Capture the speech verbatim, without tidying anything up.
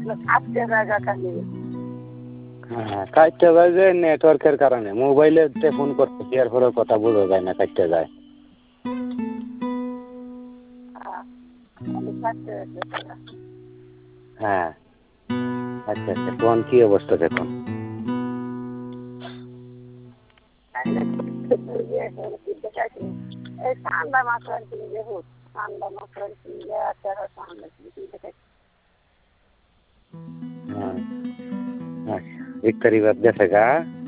কাটতে জায়গা খালি হ্যাঁ কাটতে যায় যে নেটওয়ার্কের কারণে মোবাইলে ফোন করতেছি এর পরেও কথা বোঝা যায় না কাটতে যায় হ্যাঁ আচ্ছা আচ্ছা কোন কি অবস্থা দেখুন এই ঠান্ডা মাত্রায় কিনলে হোক ঠান্ডা মাত্রায় কিনলে তেরো ঠান্ডা কিনলে हाँ अच्छा एक करीब अब दस का